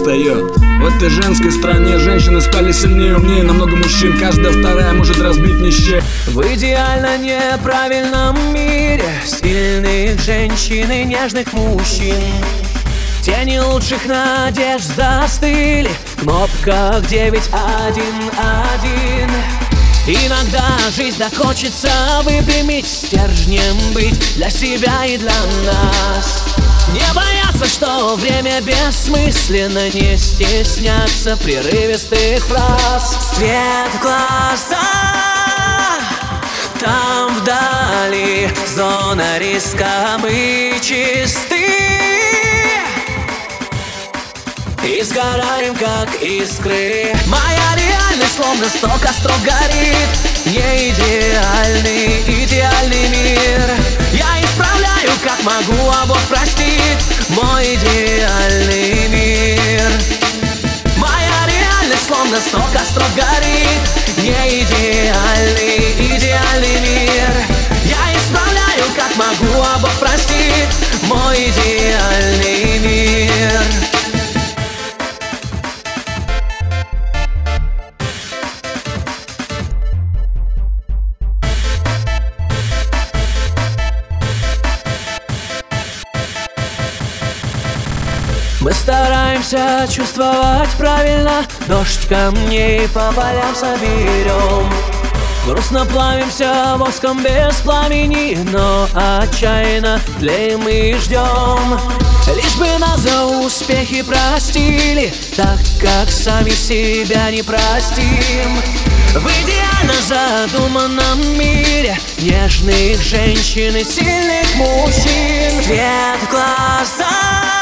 устает. В этой женской стране женщины стали сильнее, умнее намного мужчин. Каждая вторая может разбить нищих. В идеально неправильном мире сильных женщин и нежных мужчин. Тени лучших надежд застыли в кнопках 911. Иногда жизнь так хочется выпрямить, стержнем быть для себя и для нас. Не бояться, что время бессмысленно, не стесняться прерывистых фраз. Свет в глаза, там вдали зона риска, мы чисты и сгораем, как искры. Моя реальность словно 100 костров горит. Не идеальный, идеальный мир я исправляю, как могу, а Бог простит. Мой идеальный мир. Моя реальность словно 100 костров горит. Не идеальный, идеальный мир я исправляю, как могу, а Бог простит. Мой идеальный мир. Мы стараемся чувствовать правильно, дождь камней по полям соберем. Грустно плавимся воском без пламени, но отчаянно тлеем и ждем. Лишь бы нас за успехи простили, так как сами себя не простим. В идеально задуманном мире нежных женщин и сильных мужчин. Свет в глаза,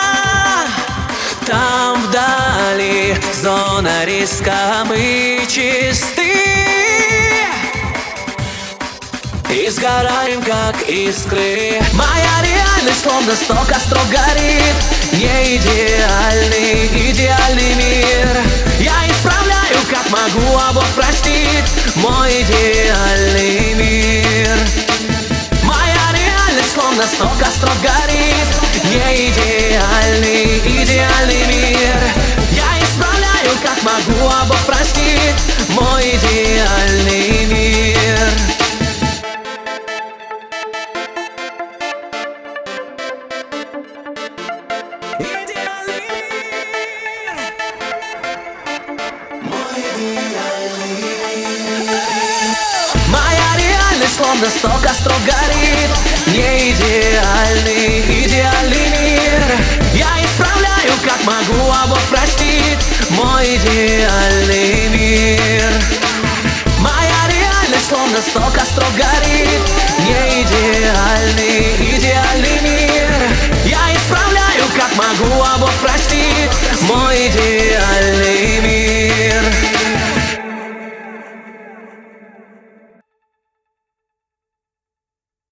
там вдали зона риска, мы чисты и сгораем, как искры. Моя реальность словно 100 костров горит. Не идеальный, идеальный мир я исправляю, как могу, а Бог простит. Мой идеальный мир. Моя реальность словно 100 костров горит. Не идеальный, идеальный мир я исправляю, как могу, а Бог простит. Мой идеальный мир. Идеальный мир. Мой идеальный мир. Моя реальность словно 100 костров горит. Не идеальный, идеальный мир я исправляю, как могу, а Бог простит. Мой идеальный мир. Моя реальность словно 100 костров горит. Не идеальный, идеальный